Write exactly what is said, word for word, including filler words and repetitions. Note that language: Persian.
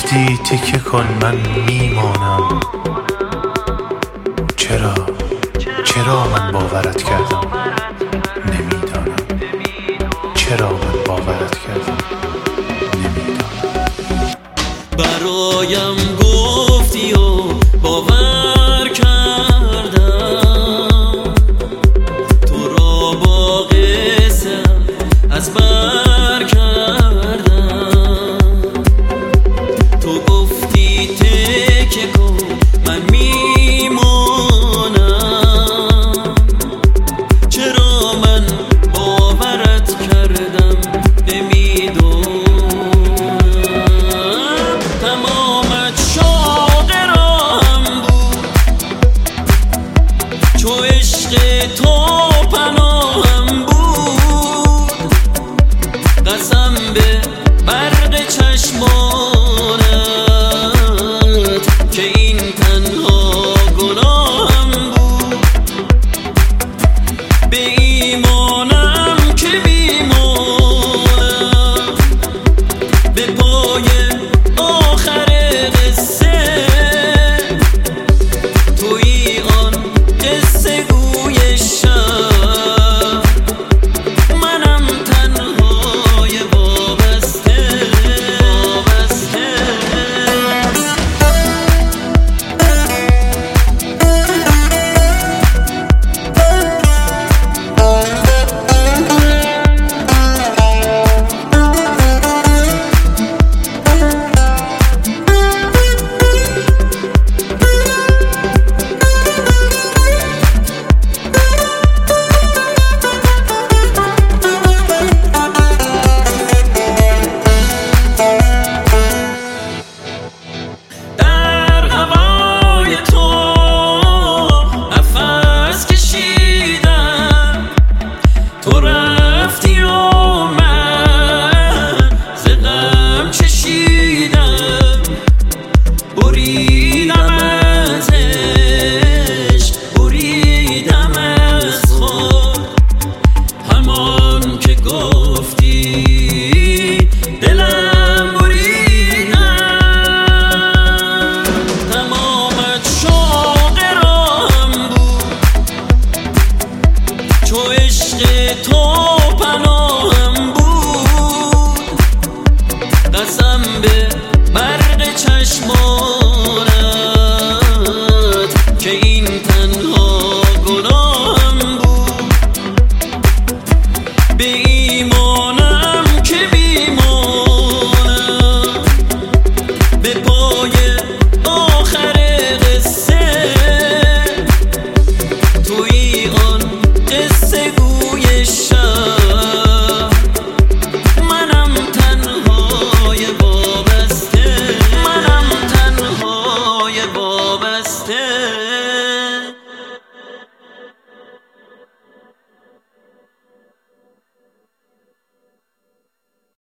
گفتی تکیه کن من میمانم، چرا چرا من باورت کردم؟ نمیدانم چرا من باورت کردم، نمیدانم. برایم گفتی و باور کردم، تو را با قصه از بر کردم. تو گفتی تکیه کن من میمانم، چرا من باورت کردم؟ نمیدونم. تمامت شوق راهم بود، چو عشق تو پناهم بود. قسم به برق چشمانت که این تنها گناهم بود. به ایمانم که بیمانم، به پای آخر قصه تویی آن قصه گوی شب. منم تنهای وابسته وابسته. تو رفتی و من ز غم چشیدم، بریدم از عشق، بریدم از خود. همان که گفتی دلم بریدم. تمامت شوق راهم بود، چو عشق تو پناهم بود. قسم به برق چشمانت که این تنها گناهم بود. به ایمانم که بیمانم، به پای آخر قصه تویی آن قصه گوی شب. منم تنهای وابسته، منم تنهای وابسته.